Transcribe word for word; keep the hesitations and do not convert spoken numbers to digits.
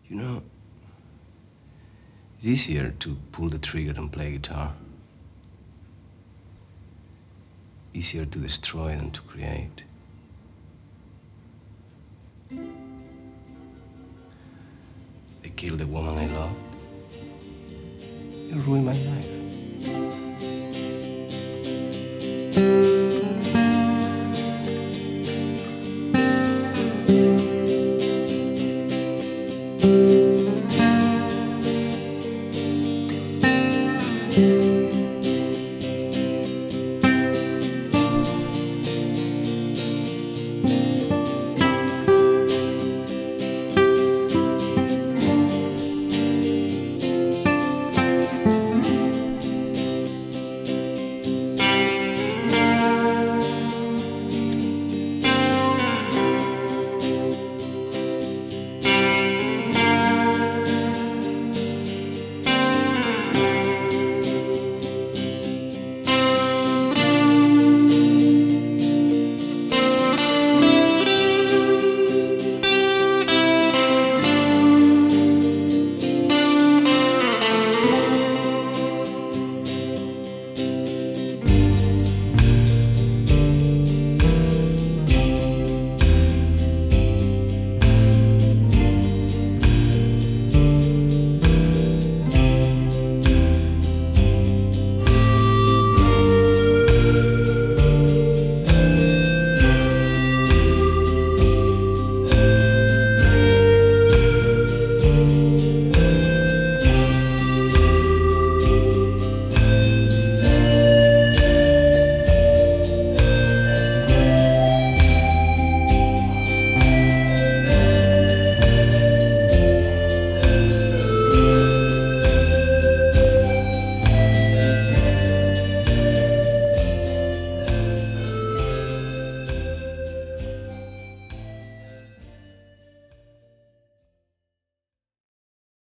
You know, it's easier to pull the trigger and play guitar. Easier to destroy than to create. I killed the woman I loved. You ruined my life.